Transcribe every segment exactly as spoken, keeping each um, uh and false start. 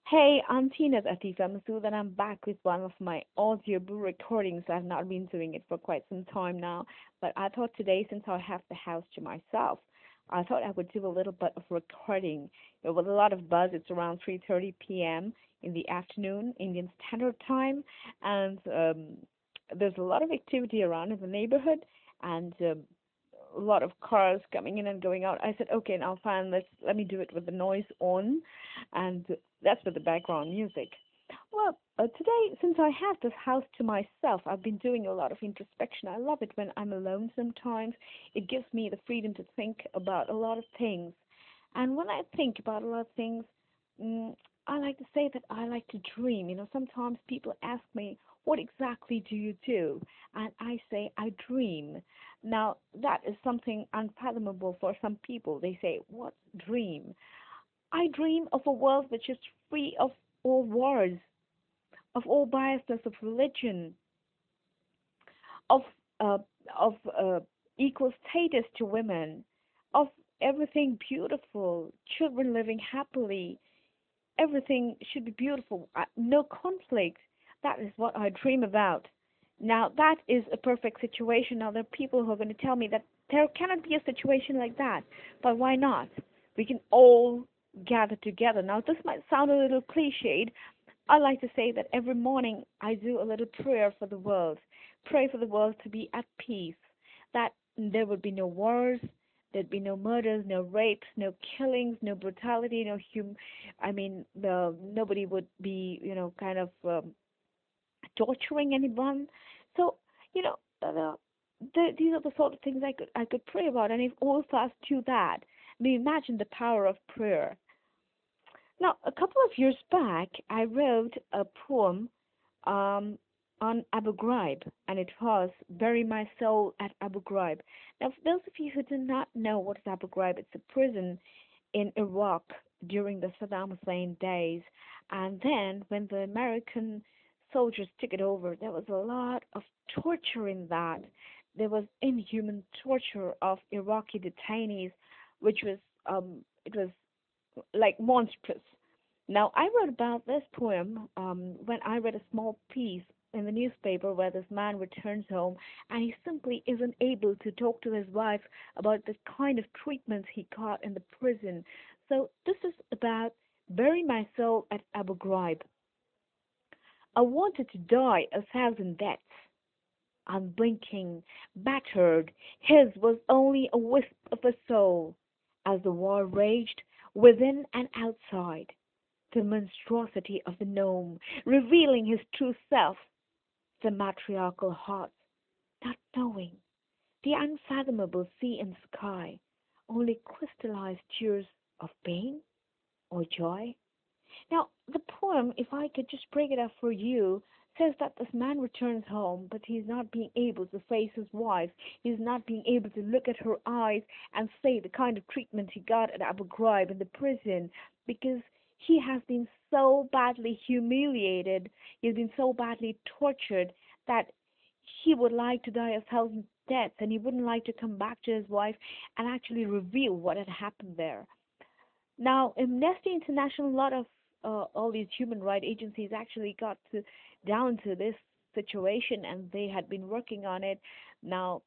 Hey, I'm Tina Atifa Masood, and I'm back with one of my audiobook recordings. I've not been doing it for quite some time now, but I thought today, since I have the house to myself, I thought I would do a little bit of recording. There was a lot of buzz. It's around three thirty p m in the afternoon, Indian Standard Time, and um, there's a lot of activity around in the neighborhood, and um a lot of cars coming in and going out. I said, okay, now fine, let's let me do it with the noise on, and that's with the background music. Well, uh, today, since I have this house to myself, I've been doing a lot of introspection. I love it when I'm alone sometimes. It gives me the freedom to think about a lot of things. And when I think about a lot of things, mm, I like to say that I like to dream. You know, sometimes people ask me, what exactly do you do? And I say, I dream. Now, that is something unfathomable for some people. They say, what dream? I dream of a world which is free of all wars, of all biasness of religion, of uh, of uh, equal status to women, of everything beautiful, children living happily. Everything should be beautiful, uh, no conflict. That is what I dream about. Now, that is a perfect situation. Now, there are people who are going to tell me that there cannot be a situation like that. But why not? We can all gather together. Now, this might sound a little cliched. I like to say that every morning I do a little prayer for the world. Pray for the world to be at peace, that there would be no wars, there'd be no murders, no rapes, no killings, no brutality, no hum. I mean, the nobody would be, you know, kind of um, torturing anyone. So, you know, uh, the, the, these are the sort of things I could I could pray about, and if all of us do that, I mean, imagine the power of prayer. Now, a couple of years back, I wrote a poem um, on Abu Ghraib, and it was "Bury My Soul at Abu Ghraib." Now, for those of you who do not know what is Abu Ghraib, it's a prison in Iraq during the Saddam Hussein days. And then, when the American soldiers took it over, there was a lot of torture in that. There was inhuman torture of Iraqi detainees, which was um, it was like monstrous. Now, I wrote about this poem um, when I read a small piece in the newspaper where this man returns home and he simply isn't able to talk to his wife about the kind of treatments he got in the prison. So, this is about Bury My Soul at Abu Ghraib. I wanted to die a thousand deaths, unblinking, battered. His was only a wisp of a soul as the war raged within and outside. The monstrosity of the gnome, revealing his true self, the matriarchal heart, not knowing, the unfathomable sea and sky, only crystallized tears of pain or joy. Now, the poem, if I could just break it up for you, says that this man returns home, but he's not being able to face his wife. He's not being able to look at her eyes and say the kind of treatment he got at Abu Ghraib in the prison because he has been so badly humiliated, he's been so badly tortured that he would like to die a thousand deaths and he wouldn't like to come back to his wife and actually reveal what had happened there. Now, Amnesty International, a lot of uh, all these human rights agencies actually got to, down to this situation and they had been working on it. Now,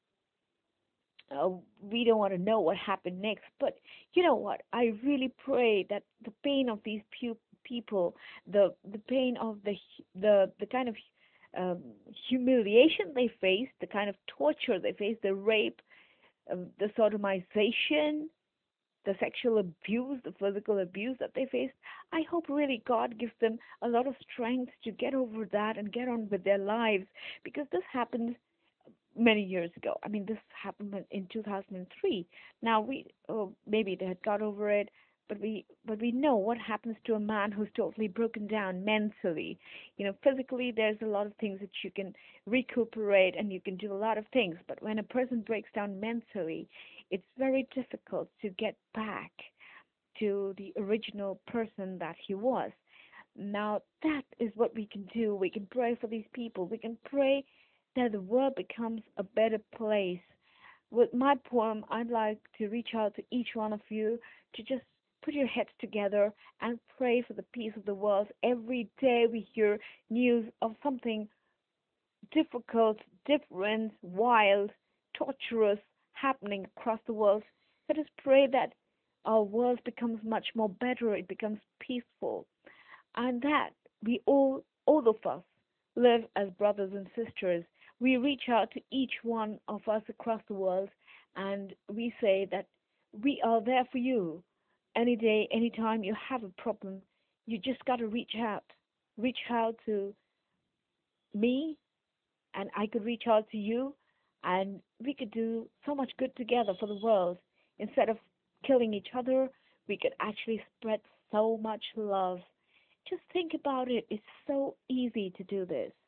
uh, we don't want to know what happened next, but you know what? I really pray that the pain of these pu- people, the the pain of the the the kind of um, humiliation they face, the kind of torture they face, the rape, um, the sodomization, the sexual abuse, the physical abuse that they faced. I hope really God gives them a lot of strength to get over that and get on with their lives because this happened many years ago. I mean, this happened in two thousand three. Now we, oh, maybe they had got over it, but we, but we know what happens to a man who's totally broken down mentally. You know, physically, there's a lot of things that you can recuperate and you can do a lot of things. But when a person breaks down mentally, it's very difficult to get back to the original person that he was. Now, that is what we can do. We can pray for these people. We can pray that the world becomes a better place. With my poem, I'd like to reach out to each one of you to just put your heads together and pray for the peace of the world. Every day we hear news of something difficult, different, wild, torturous happening across the world. Let us pray that our world becomes much more better, it becomes peaceful, and that we all, all of us, live as brothers and sisters. We reach out to each one of us across the world and we say that we are there for you. Any day, anytime you have a problem, you just got to reach out. Reach out to me, and I could reach out to you, and we could do so much good together for the world. Instead of killing each other, we could actually spread so much love. Just think about it. It's so easy to do this.